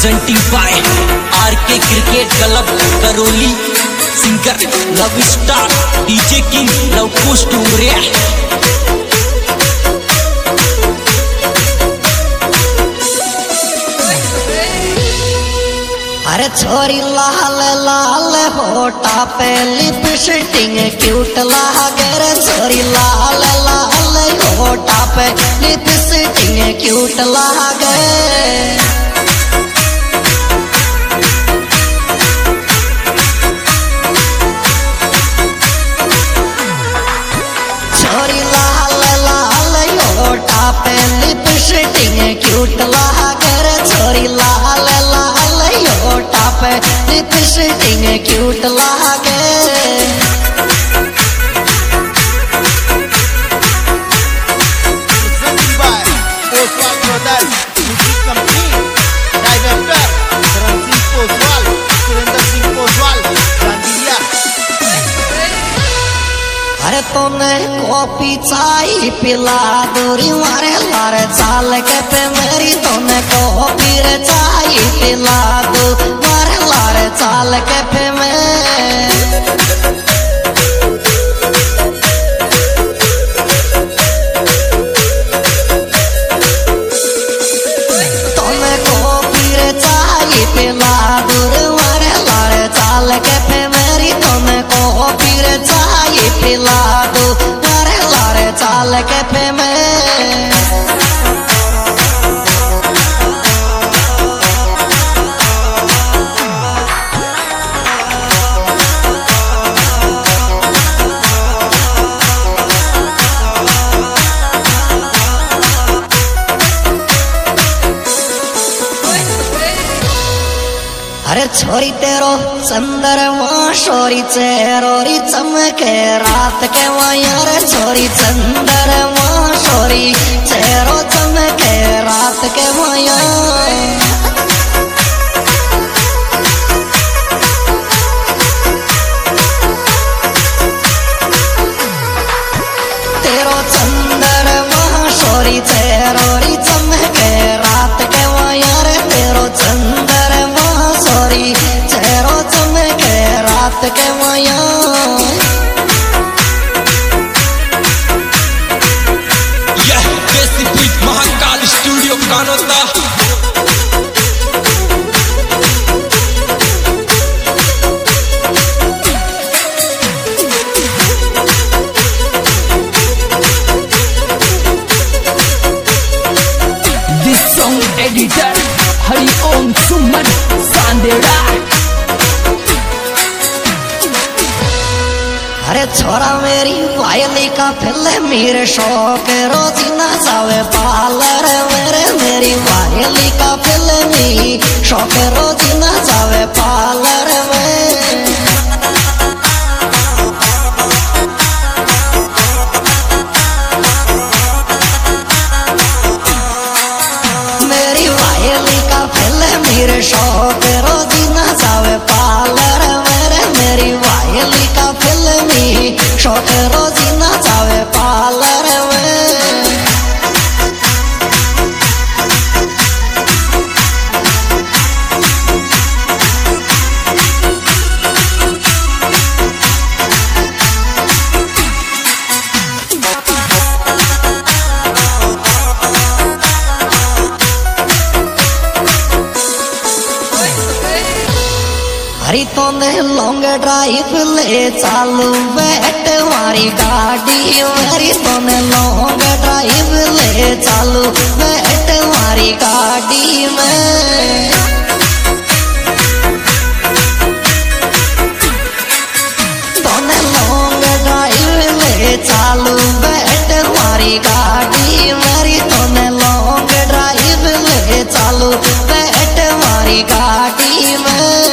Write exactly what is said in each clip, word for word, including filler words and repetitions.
presenting by R K cricket club Karauli, singer love star DJ king Lav Kush Doomariya. अरे छोरी लाल लाल होटा पे lipstick cute लागे रे, छोरी लाल लाल होटा पे लिपस्टिक क्यूट लागे। छोरी लाल लाल होटा पे लिपस्टिक क्यूट लागे रे, छोरी लाल लाल होटा पे लिपस्टिक क्यूट लागे। अरे तूने कॉफी चाय पिला दूरी मारे लारे चाल के पे मेरी, तूने कॉफी रे चाय पिला दू मारे लारे चाल के पे मैं। तूने कॉफी रे चाय पिला दूर मारे लारे चाल के पे मेरी, तूने कॉफी रे चाय पिला दू मारे लारे चाल के पे मैं। अरे छोरी तेरो चंद्रमा छोरी चेरोरी चमके रात के माया रे, छोरी चंद्रमा छोरी चेरो चमके रात के माया। तेरो चंद्रमा छोरी चेरोरी चमके रात के माया रे, तेरो चंद्रमा छोरी चेहरो चमके रात के माया। यह देसी beat Mahakal studio Kanota. This song editor Hari Om Suman Sanderha. अरे छोरा मेरी वायली का फिल्म मेरे शौक रोजी ना जावे पार्लर मेरे, मेरी वायली का फिल्म शौक रोजी ना जावे पार्लर में। मेरी वायली का फिल्म मेरे शौक रोजी ना जावे पार्लर मेरे, मेरी वायली का फिल्म शौक रोजी ना जावे पार्लर में। हरी तो ने लॉन्ग ड्राइव ले चालू बैठ मारी गाड़ी, हरी तो ने लॉन्ग ड्राइव ले चालू बैठ मारी गाड़ी में। तो ने लॉन्ग ड्राइव ले चालू बैठ मारी गाड़ी मेरी, तो ने लॉन्ग ड्राइव ले चालू बैठ मारी गाड़ी में।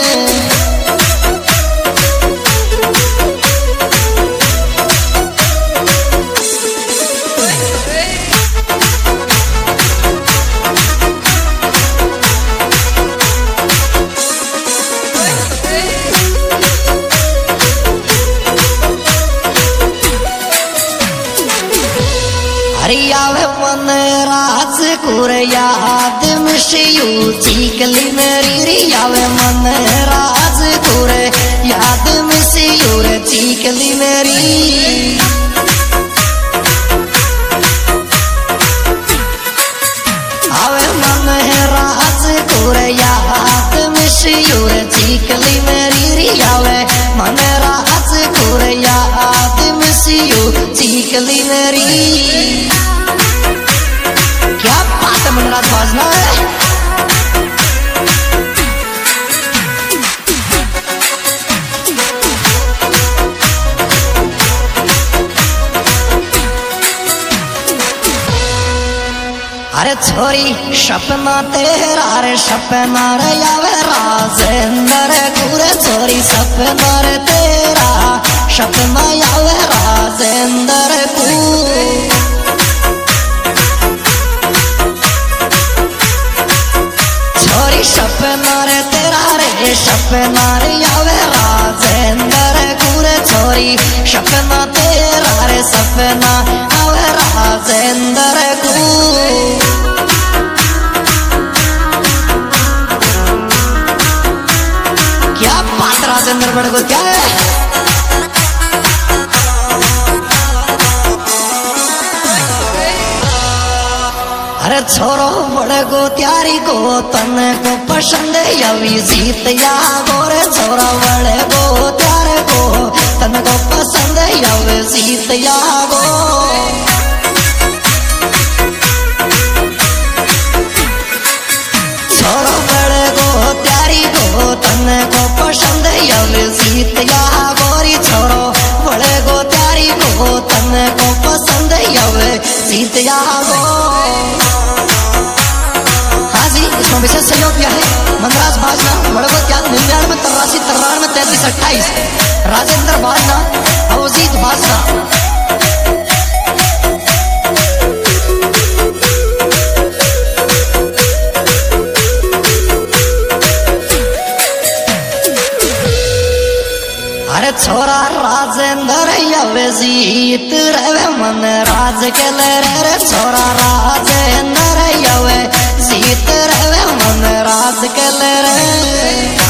हरिया मन राज कुर याद में मिसियू चीकली मेरी रियावे मन राज कुरे याद मिसियू रे चीकली मेरी आवे मन राज कुरे याद मिसियू रे चीकली मेरी रियावे मन राज कुरे याद मिसियू चीकली मेरी। क्या बात है मनराज बाजना है। अरे छोरी सपना तेरा रे सपना रे आवे राजेंद्र गुरे छोरी सपना रे तेरा सपना आवे राजेंद्र कु सपना रे तेरा रे सपना रे आवे राजेंद्र गुरे छोरी सपना तेरा रे सपना आवे राजेंद्र कु। क्या बात राजेंद्र बड़ को क्या है। अरे छोरो बड़े गो त्यारी को तन को पसंद यवी जीत या गोरे छोरा बड़े गो त्यारे को तन को पसंद यवी जीत या गो। छोरो बड़े गो त्यारी को तन को पसंद यवी जीत या गोरी छोरो बड़े गो त्यारी को तन को पसंद यवी जीत या गो। इसमें विशेष सहयोग किया है मनराज बाजना बड़गो त्याग निन्यानवे तिरासी तिरानवे तैतीस अट्ठाईस राजेंद्र बाजना अवजीत बाजना। अरे छोरा राजेंद्र अवजीत रवे मन राज के ले रे छोरा राजेंद्र अवजीत रवे मन राज के ले रे।